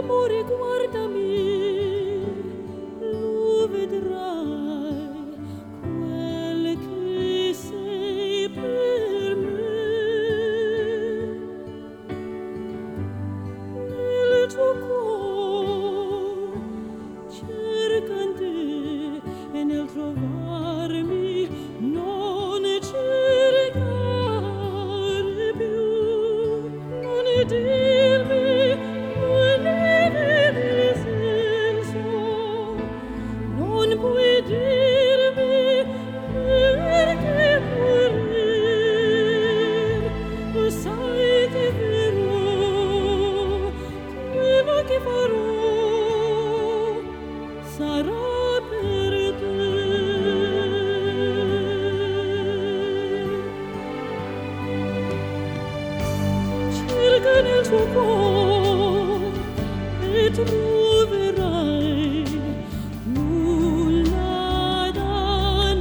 Amore, guardami, lo vedrai, quel che sei per me. Nel tuo cuore cercante e nel trovarmi non cercare più, non dirmi non puoi dirmi perché morir, lo sai che è vero quello che farò sarà per te. Cerca nel tuo cuore e troverai nulla da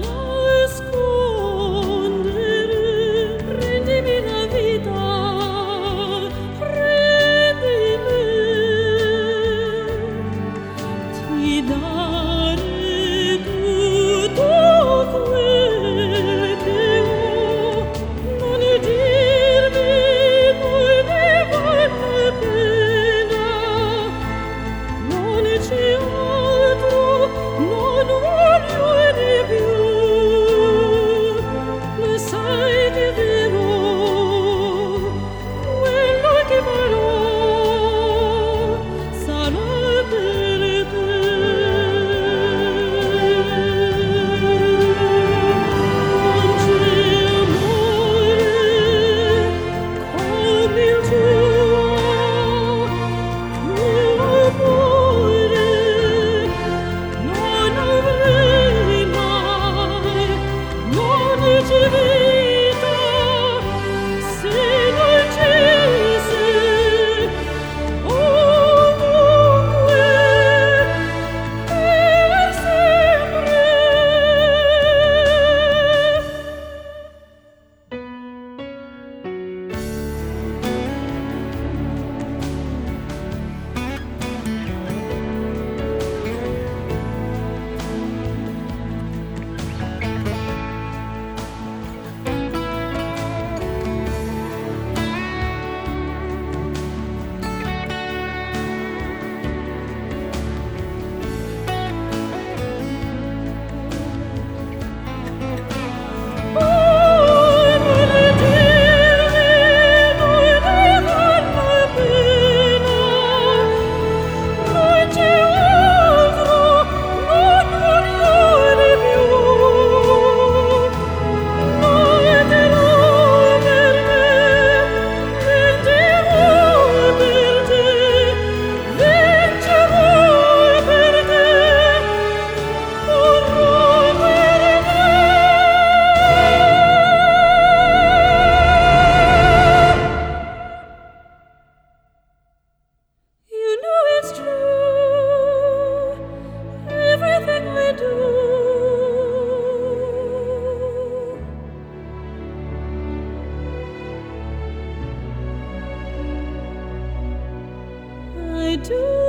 nascondere. Prendimi la vita, prendimi, ti darei tutto quel che ho. Non dirmi poi ne vale la pena, non c'è altro, non voglio di più. Lo sai che è vero quello che farò sarà per te. Non c'è amore come il tuo, che amore non avrei mai, non c'è vita se non ci sei ovunque per sempre. You know it's true, everything I do. I do.